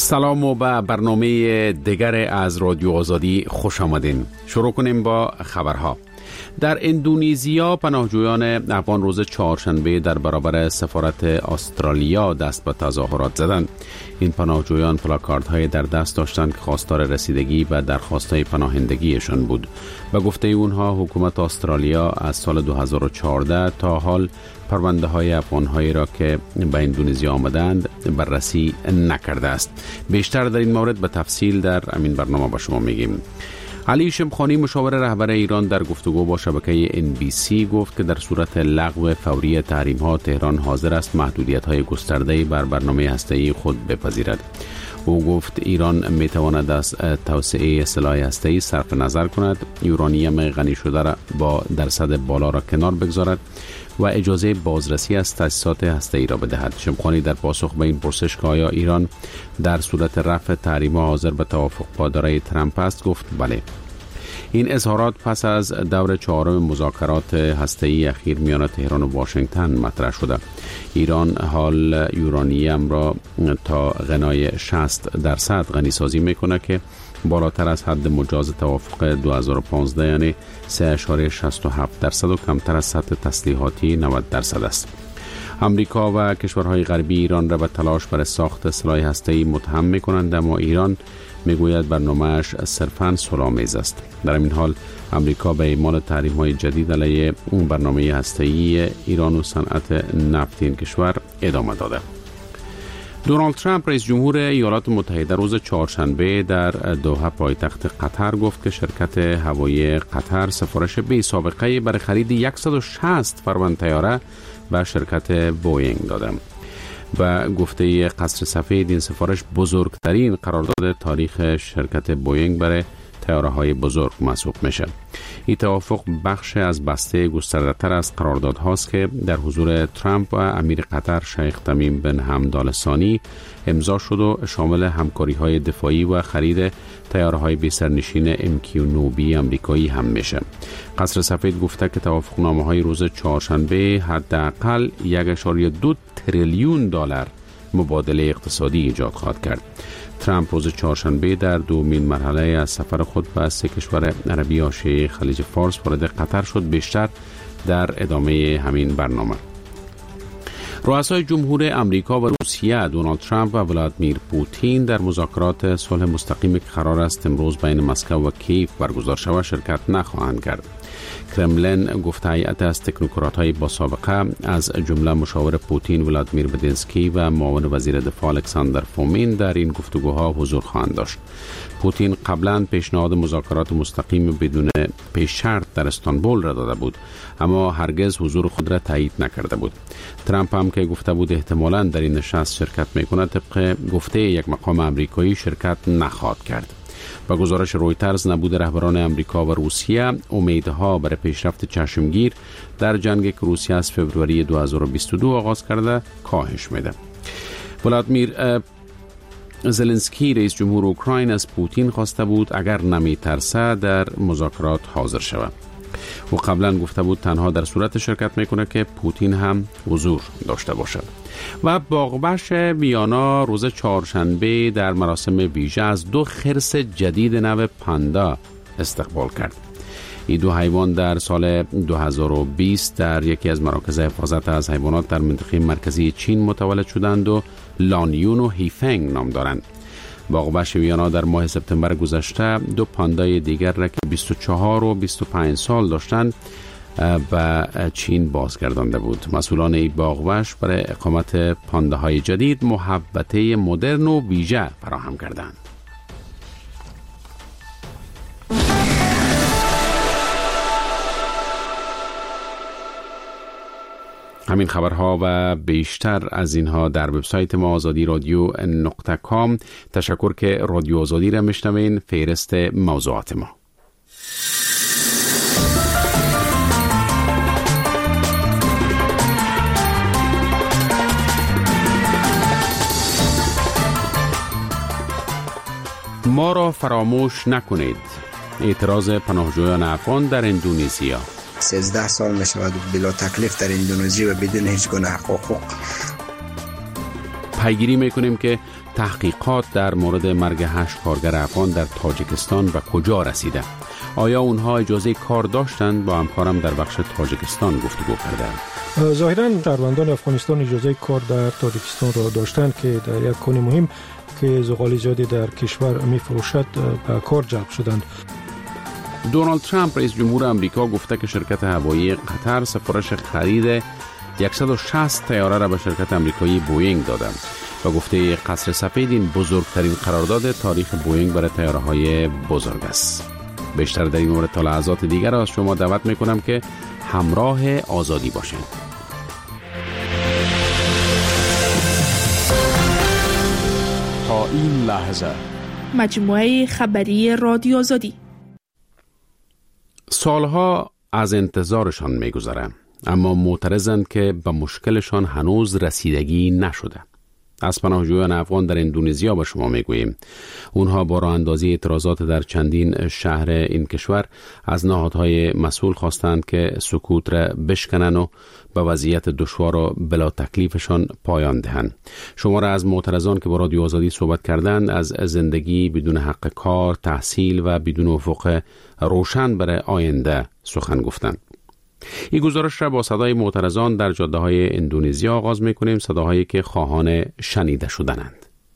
سلام و به برنامه دیگر از رادیو آزادی خوش آمدین. شروع کنیم با خبرها. در اندونزیا پناهجویان افغان روز چهارشنبه در برابر سفارت استرالیا دست به تظاهرات زدند. این پناهجویان پلاکاردهای در دست داشتند که خواستار رسیدگی به درخواست‌های پناهندگیشان بود. به گفته اونها حکومت استرالیا از سال 2014 تا حال پرونده های افغان‌هایی را که به اندونزیا آمدند بررسی نکرده است. بیشتر در این مورد به تفصیل در همین برنامه با شما میگیم. علی شمخانی مشاور رهبر ایران در گفتگو با شبکه NBC گفت که در صورت لغو فوری تحریم‌ها تهران حاضر است محدودیت‌های گسترده‌ای بر برنامه هسته‌ای خود بپذیرد. او گفت ایران می‌تواند از توسعه سلاح هسته‌ای صرف نظر کند، یورانیم غنی شده را با درصد بالا را کنار بگذارد و اجازه بازرسی از تأسیسات هسته‌ای را بدهد. شمخانی در پاسخ به این پرسش که آیا ایران در صورت رفع تحریم‌ها حاضر به توافق با اداره ترامپ است گفت بله. این اظهارات پس از دور چهارم مذاکرات هسته‌ای اخیر میان تهران و واشنگتن مطرح شده. ایران حال یورانیم را تا غنای 60% غنی سازی میکنه که بالاتر از حد مجاز توافق 2015 یعنی 3.67% و کمتر از سطح تسلیحاتی 90% است. امریکا و کشورهای غربی ایران را به تلاش برای ساخت سلاح هسته‌ای متهم می‌کنند، اما ایران میگوید برنامه‌اش صرفاً صلح‌آمیز است. در این حال امریکا به اعمال تحریم‌های جدید علیه اون برنامه هسته‌ای ایران و صنعت نفت این کشور ادامه داده. دونالد ترامپ رئیس جمهور ایالات متحده روز چهارشنبه در دوحه پایتخت قطر گفت که شرکت هوایی قطر سفارش بی سابقه برای خرید 160 فرمان طیاره به شرکت بوئینگ داده. و گفته قصر سفید این سفارش بزرگترین قرارداد تاریخ شرکت بوئینگ برای طیاره‌های بزرگ محسوب میشه. این توافق بخش از بسته گسترده‌تر از قراردادهاست که در حضور ترامپ و امیر قطر شیخ تمیم بن حمد آل ثانی امضا شد و شامل همکاری‌های دفاعی و خرید طیاره‌های بی سرنشین MQ-9B آمریکایی هم میشه. قصر سفید گفته که توافقنامه‌های روز چهارشنبه حداقل 1.2 تریلیون دلار مبادله اقتصادی ایجاد خواهد کرد. ترامپ روز چهارشنبه در دومین مرحله از سفر خود به 3 کشور عربی حاشیه خلیج فارس وارد قطر شد. بیشتر در ادامه همین برنامه. رؤسای جمهور امریکا و روسیه دونالد ترامپ و ولادیمیر پوتین در مذاکرات صلح مستقیم که قرار است امروز بین مسکو و کیف برگزار شود شرکت نخواهند کرد. کرملین گفته هیئت از تکنوکرات‌های با سابقه از جمله مشاور پوتین ولادیمیر مدینسکی و معاون وزیر دفاع الکساندر فومین در این گفتگوها حضور خواهند داشت. پوتین قبلا پیشنهاد مذاکرات مستقیم بدون پیش شرط در استانبول را داده بود، اما هرگز حضور خود را تایید نکرده بود. ترامپ هم که گفته بود احتمالاً در این نشست شرکت می‌کند، طبق گفته یک مقام آمریکایی شرکت نخواهد کرد. با گزارش رویترز نبود رهبران امریکا و روسیه امیدها برای پیشرفت چشمگیر در جنگی که روسیه از فوریه 2022 آغاز کرده کاهش میده. ولادیمیر زلنسکی رئیس جمهور اوکراین از پوتین خواسته بود اگر نمیترسه در مذاکرات حاضر شود. او قبلا گفته بود تنها در صورت شرکت میکنه که پوتین هم حضور داشته باشد. و باغبش ویانا روز چهارشنبه در مراسم ویژه از 2 خرس جدید نوع پاندا استقبال کرد. این 2 حیوان در سال 2020 در یکی از مراکز حفاظت از حیوانات در منطقه مرکزی چین متولد شدند و لانیون و هیفنگ نام دارند. باغبش ویانا در ماه سپتامبر گذشته 2 پاندای دیگر را که 24 و 25 سال داشتند به چین بازگردانده بود. مسئولان این باغبش برای اقامت پانداهای جدید محوطه مدرن و ویژه فراهم کردند. همین خبرها و بیشتر از اینها در وبسایت ما azadi.radio.com. تشکر که رادیو آزادی را میشنوین. فهرست موضوعات ما. ما را فراموش نکنید. اعتراض پناهجویان افغان در اندونزیا. 13 سال می شود بلا تکلیف در اندونزی و بدون هیچ گونه حقوق. پیگیری میکنیم که تحقیقات در مورد مرگ 8 کارگر افغان در تاجیکستان و کجا رسیده؟ آیا اونها اجازه کار داشتند؟ با همکارم در بخش تاجیکستان گفتگو کردند. ظاهراً شهروندان افغانستان اجازه کار در تاجیکستان را داشتند که در یک کار مهم که زغال زیادی در کشور می‌فروشد به کار جلب شدند. دونالد ترامپ رئیس جمهور آمریکا گفته که شرکت هوایی قطر سفارش خرید 160 طیاره را به شرکت آمریکایی بوئینگ داده و گفته قصر سفید این بزرگترین قرارداد تاریخ بوئینگ برای طیاره‌های بزرگ است. بیشتر در این مورد تا لحظات دیگر از شما دعوت میکنم که همراه آزادی باشید. تا این لحظه مجموعه خبری رادیو آزادی. سالها از انتظارشان میگذره، اما معترضند که به مشکلشان هنوز رسیدگی نشده. از پناهجویان افغان در اندونزیا به شما میگوییم. اونها با راه اندازی اعتراضات در چندین شهر این کشور از نهادهای مسئول خواستند که سکوت را بشکنن و به وضعیت دشوار و بلا تکلیفشان پایان دهند. شماره از معترضان که با رادیو آزادی صحبت کردند از زندگی بدون حق کار، تحصیل و بدون افق روشن برای آینده سخن گفتند. این گزارش را با صدای معترضان در جاده‌های اندونزیا آغاز می‌کنیم، صداهایی که خواهان شنیده شدنند.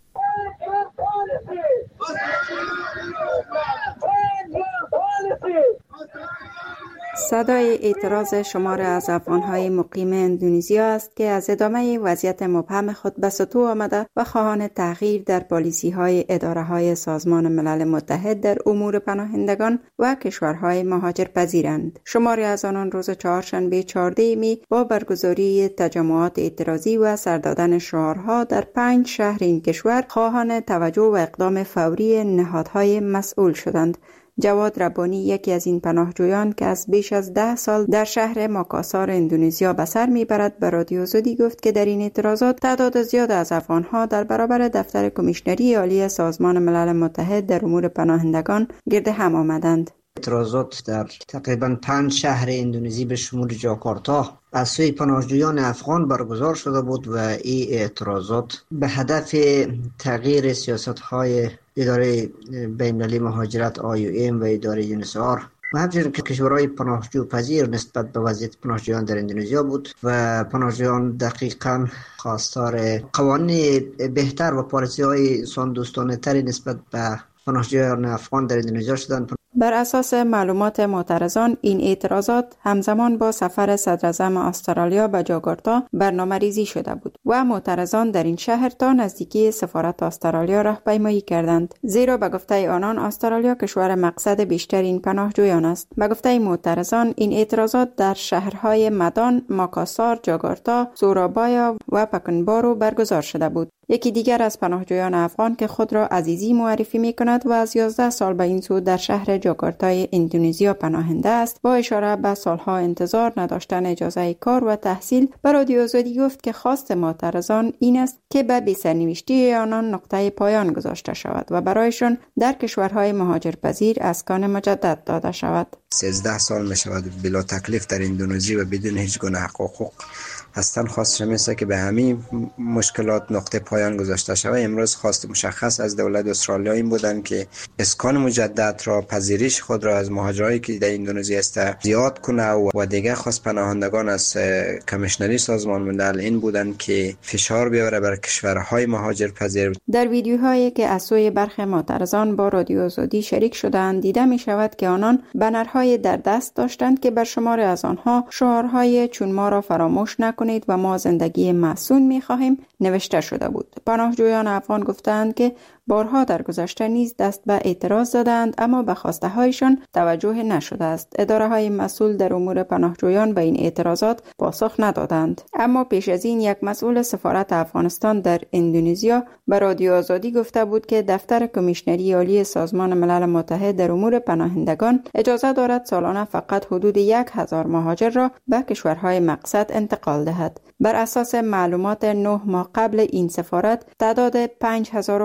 صدای اعتراض شمار از افغان‌های مقیم اندونزیا است که از ادامه وضعیت مبهم خود به سطوح آمده و خواهان تغییر در پالیسی‌های اداره‌های سازمان ملل متحد در امور پناهندگان و کشورهای مهاجرپذیرند. شماری از آنان روز چهارشنبه 14 می با برگزاری تجمعات اعتراضی و سر دادن شعارها در 5 شهر این کشور خواهان توجه و اقدام فوری نهادهای مسئول شدند. جواد ربانی، یکی از این پناهجویان که از بیش از 10 سال در شهر ماکاسار اندونزیا به سر میبرد، به رادیو آزادی گفت که در این اعتراضات تعداد زیاد از افغانها در برابر دفتر کمیشنری عالی سازمان ملل متحد در امور پناهندگان گرد هم آمدند. اعتراضات در تقریبا 5 شهر اندونزی به شمول جاکارتا از سوی پناهجویان افغان برگزار شده بود و این اعتراضات به هدف تغییر سیاست‌های اداره بین‌المللی مهاجرت IOM و اداره UNHCR و همچنین که کشورهای پناهجو پذیر نسبت به وضعیت پناهجویان در اندونزیا بود و پناهجویان دقیقاً خواستار قوانین بهتر و پالیسی‌های انسان دوستانه تری نسبت به پناهجویان افغان در اندونزیا شدند. بر اساس معلومات معترضان، این اعتراضات همزمان با سفر صدراعظم استرالیا به جاکارتا برنامه‌ریزی شده بود و معترضان در این شهر تا نزدیکی سفارت استرالیا راهپیمایی کردند، زیرا به گفته آنان استرالیا کشور مقصد بیشتر این پناهجویان است. به گفته معترضان، این اعتراضات در شهرهای مدان، ماکاسار، جاکارتا، سورابایا و پکنبارو برگزار شده بود. یکی دیگر از پناهجویان افغان که خود را عزیزی معرفی می‌کند و از 11 سال به این سو در شهر جاکارتای اندونزیا پناهنده است، با اشاره به سالها انتظار نداشتن اجازه کار و تحصیل به رادیو آزادی گفت که خواست معترضان این است که به بی‌سرنوشتی آنان نقطه پایان گذاشته شود و برایشان در کشورهای مهاجرپذیر اسکان مجدد داده شود. 13 سال می‌شود بلا تکلیف در اندونزی و بدون هیچ گونه حقوق هستن. خواستشم است که به همین مشکلات نقطه پایان گذاشته شود. امروز خواست مشخص از دولت استرالیا این بودن که اسکان مجدد را، پذیرش خود را از مهاجرایی که در اندونزی است زیاد کنه و دیگه خواست پناهندگان از کمیشنری سازمان ملل این بودن که فشار بیاره بر کشورهای مهاجرپذیر. در ویدیوهایی که از سوی برخی معترضان با رادیو آزادی شریک شدند دیده می شود که آنان بنرهای در دست داشتند که بر شمار از آنها شعارهای چون ما را فراموش نکنید و ما زندگی معصوم می‌خواهیم نوشته شده بود. پناهجویان افغان گفتند که بارها در گذشته نیز دست به اعتراض زدند اما به خواسته هایشان توجه نشده است. اداره های مسئول در امور پناهجویان به این اعتراضات پاسخ ندادند. اما پیش از این یک مسئول سفارت افغانستان در اندونزیا به رادیو آزادی گفته بود که دفتر کمیشنری عالی سازمان ملل متحد در امور پناهندگان اجازه دارد سالانه فقط حدود 1000 مهاجر را به کشورهای مقصد انتقال دهد. بر اساس معلومات 9 ماه قبل این سفارت تعداد 5500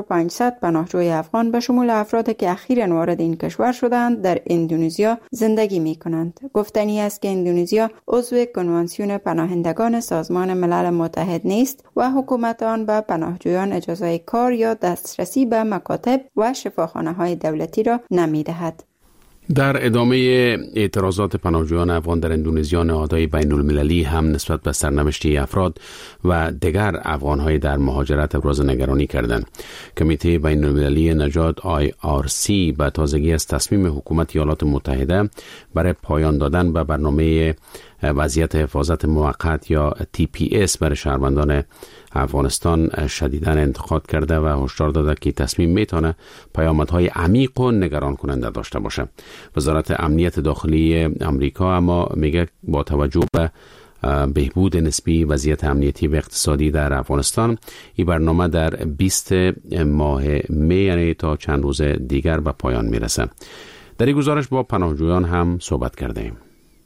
400 پناهجوی افغان به شمول افرادی که اخیراً وارد این کشور شدند در اندونزیا زندگی می کنند. گفتنی است که اندونزیا عضو کنوانسیون پناهندگان سازمان ملل متحد نیست و حکومت آن به پناهجویان اجازه کار یا دسترسی به مکاتب و شفاخانه‌های دولتی را نمی‌دهد. در ادامه اعتراضات پناهجویان افغان در اندونزیا، نهادهای بین المللی هم نسبت به سرنوشت افراد و دیگر افغان‌های در مهاجرت ابراز نگرانی کردند. کمیته بین المللی نجات IRC به تازگی از تصمیم حکومت ایالات متحده برای پایان دادن به برنامه وضعیت حفاظت موقت یا TPS برای شهروندان افغانستان شدیداً انتقاد کرده و هشدار داده که تصمیم میتونه پیامدهای عمیق و نگران کننده داشته باشه. وزارت امنیت داخلی امریکا اما میگه با توجه به بهبود نسبی وضعیت امنیتی و اقتصادی در افغانستان، این برنامه در 20 ماه می، یعنی تا چند روز دیگر به پایان میرسه. در این گزارش با پناهجویان هم صحبت کرده ایم.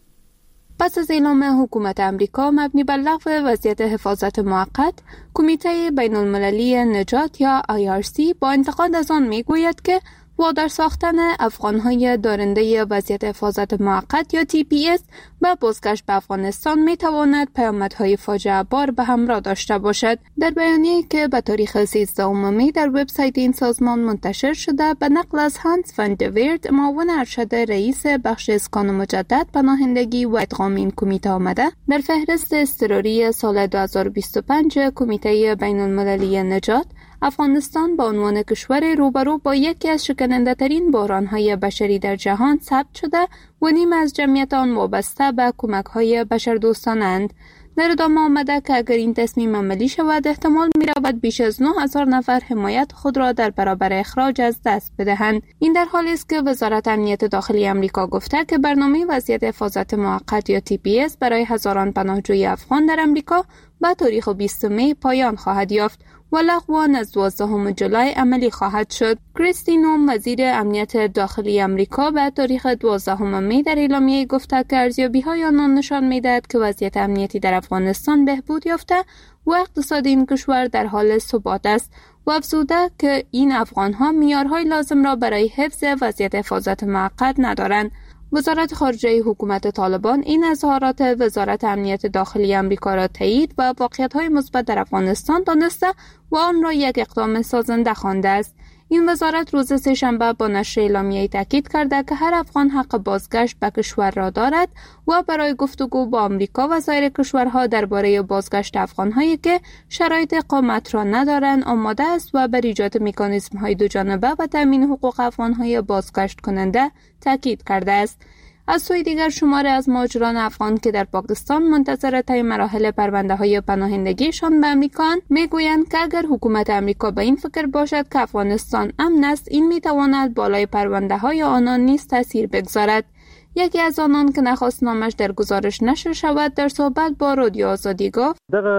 پس از اعلام حکومت امریکا مبنی بر لغو وضعیت حفاظت موقت، کمیته بین المللی نجات یا IRC با انتقاد از آن میگوید که وادار ساختن افغان‌های دارنده وضعیت حفاظت موقت یا TPS به بازگشت به افغانستان می‌تواند پیامدهای فاجعه بار به همراه داشته باشد. در بیانیه‌ای که به تاریخ 13 می در وبسایت این سازمان منتشر شده، به نقل از هانس فان دویرد، معاون ارشد رئیس بخش اسکان مجدد، پناهندگی و ادغام این کمیته آمده، در فهرست اضطراری سال 2025 کمیته بین المللی نجات، افغانستان به عنوان کشور روبرو با یکی از شکننده‌ترین بحران‌های بشری در جهان ثبت شده و نیم از جمعیت آن وابسته به کمک‌های بشردوستانند. در ادامه آمده که اگر این تصمیم عملی شود، احتمال می‌رود بیش از 9,000 نفر حمایت خود را در برابر اخراج از دست بدهند. این در حالی است که وزارت امنیت داخلی آمریکا گفته که برنامه وضعیت حفاظت موقت یا TPS برای هزاران پناهجوی افغان در آمریکا به تاریخ 20 می پایان خواهد یافت و لغو آن از 12 جولای عملی خواهد شد. کریستی نوم، وزیر امنیت داخلی آمریکا، به تاریخ 12 می در اعلامیه گفته که ارزیابی‌های آنان نشان می‌دهد که وضعیت امنیتی در افغانستان بهبود یافته و اقتصاد این کشور در حال ثبات است و افزوده که این افغان‌ها معیارهای لازم را برای حفظ وضعیت حفاظت موقت ندارند. وزارت خارجه حکومت طالبان این اظهارات وزارت امنیت داخلی آمریکا را تایید و واقعیت‌های مثبت در افغانستان دانسته و آن را یک اقدام سازنده خوانده است. این وزارت روز سه‌شنبه با نشر اعلامیه‌ای تاکید کرده که هر افغان حق بازگشت به کشور را دارد و برای گفتگو با آمریکا و سایر کشورها درباره بازگشت افغان‌هایی که شرایط اقامت را ندارند آماده است و بر ایجاد مکانیزم‌های دوجانبه و تامین حقوق افغان‌های بازگشت کننده تاکید کرده است. از سوی دیگر شماری از مهاجران افغان که در پاکستان منتظر طی مراحل پرونده‌های پناهندگیشان به امریکا میگویند که اگر حکومت امریکا به این فکر باشد که افغانستان امن است، این میتواند بالای پرونده‌های آنان نیز تاثیر بگذارد. یکی از آنان که نخواست نامش در گزارش نشر شود در صحبت با رادیو آزادی گفت: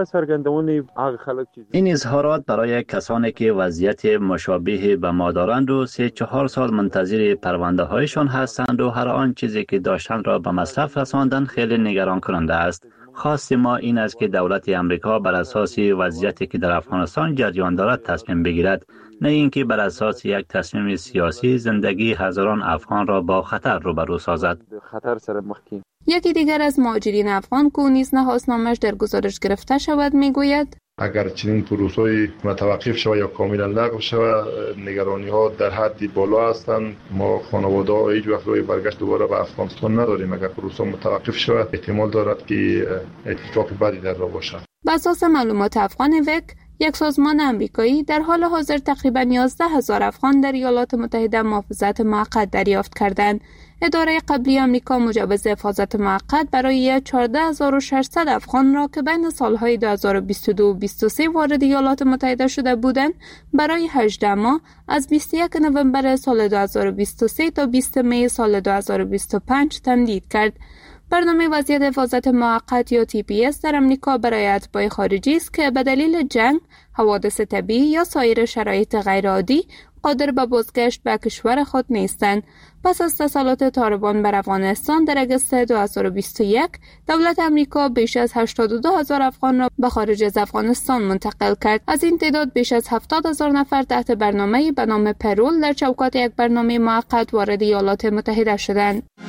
این اظهارات برای کسانی که وضعیت مشابه به ما دارند و 3-4 سال منتظر پرونده هایشان هستند و هر آن چیزی که داشتند را به مصرف رساندن خیلی نگران کننده است. خواست ما این است که دولت امریکا بر اساس وضعیتی که در افغانستان جریان دارد تصمیم بگیرد، نه اینکه بر اساس یک تصمیم سیاسی زندگی هزاران افغان را با خطر روبرو سازد. یکی دیگر از مهاجرین افغان که نیز نخواست نامش در گزارش گرفته شود میگوید: اگر چنین پروسه‌ای متوقف شود یا کاملا لغو شود، نگرانی‌ها در حد بالا هستند. ما خانواده‌ها هیچ وقت روی برگشت دوباره به افغانستان نداریم. اگر پروسه متوقف شود، احتمال دارد که اتفاق بدی در راه باشد. بر اساس معلومات افغان وک، یک سازمان آمریکایی، در حال حاضر تقریباً 11,000 افغان در ایالات متحده محافظت موقت دریافت کردند. اداره قبلی آمریکا مجوز حفاظت موقت برای 14,600 افغان را که بین سالهای 2022 و 2023 وارد ایالات متحده شده بودند برای 18 ماه از 21 نوامبر سال 2023 تا 20 می سال 2025 تمدید کرد. برنامه وضعیت حفاظت موقت یا TPS در امریکا برای اتباع خارجی است که به دلیل جنگ، حوادث طبیعی یا سایر شرایط غیرعادی قادر به بازگشت به کشور خود نیستند. پس از تسلط طالبان بر افغانستان در اگست 2021 دولت امریکا بیش از 82,000 افغان را به خارج از افغانستان منتقل کرد. از این تعداد بیش از 70,000 نفر تحت برنامه‌ای به نام پرول در چوکات یک برنامه موقت وارد ایالات متحده شدند.